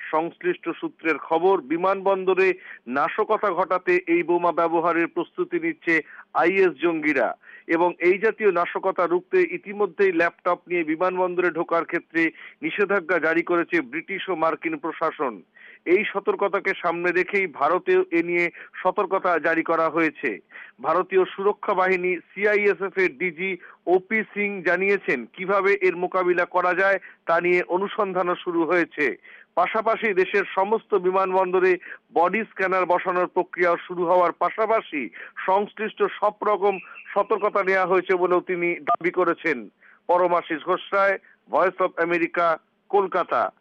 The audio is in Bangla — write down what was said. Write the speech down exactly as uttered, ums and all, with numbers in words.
সংশ্লিষ্ট সূত্রের খবর, বিমানবন্দরে নাশকতা ঘটাতে এই বোমা ব্যবহারের প্রস্তুতি নিচ্ছে আইএস জঙ্গিরা এবং এই জাতীয় নাশকতা রুখতে ইতিমধ্যেই ল্যাপটপ নিয়ে বিমানবন্দরে ঢোকার ক্ষেত্রে নিষেধাজ্ঞা জারি করেছে ব্রিটিশ ও মার্কিন প্রশাসন। এই সতর্কতাকে সামনে রেখেই ভারতেও এ নিয়ে সতর্কতা জারি করা হয়েছে। ভারতীয় সুরক্ষা বাহিনী সিআইএসএফ এর ডিজি ওপি সিং জানিয়েছেন কিভাবে এর মোকাবিলা করা যায় তা নিয়ে অনুসন্ধানও শুরু হয়েছে। পাশাপাশি দেশের সমস্ত বিমানবন্দরে বডি স্ক্যানার বসানোর প্রক্রিয়া শুরু হওয়ার পাশাপাশি সংশ্লিষ্ট সব রকম সতর্কতা নেওয়া হয়েছে বলেও তিনি দাবি করেছেন। Paramashis Ghosh Roy, Voice of America, Kolkata.